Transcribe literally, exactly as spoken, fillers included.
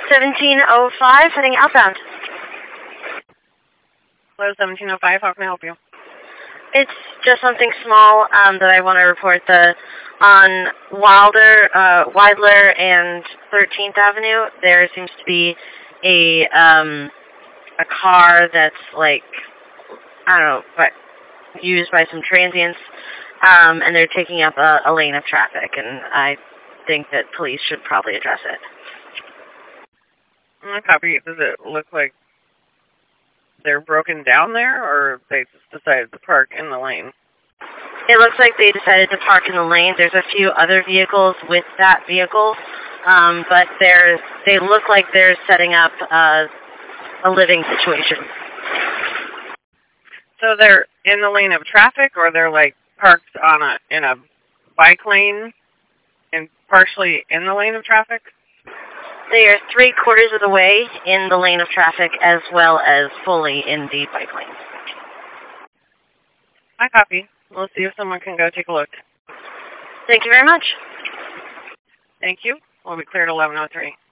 seventeen oh five, heading outbound. Hello, seventeen oh five, how can I help you? It's just something small um, that I want to report. The on Wilder, uh, Wilder and thirteenth Avenue, there seems to be a um, a car that's like, I don't know, but used by some transients, um, and they're taking up a, a lane of traffic, and I think that police should probably address it. I copy. Does it look like they're broken down there, or they just decided to park in the lane? It looks like they decided to park in the lane. There's a few other vehicles with that vehicle, um, but they're, they look like they're setting up uh, a living situation. So they're in the lane of traffic, or they're like parked on a in a bike lane and partially in the lane of traffic? They are three quarters of the way in the lane of traffic as well as fully in the bike lane. I copy. We'll see if someone can go take a look. Thank you very much. Thank you. We'll be cleared at eleven oh three.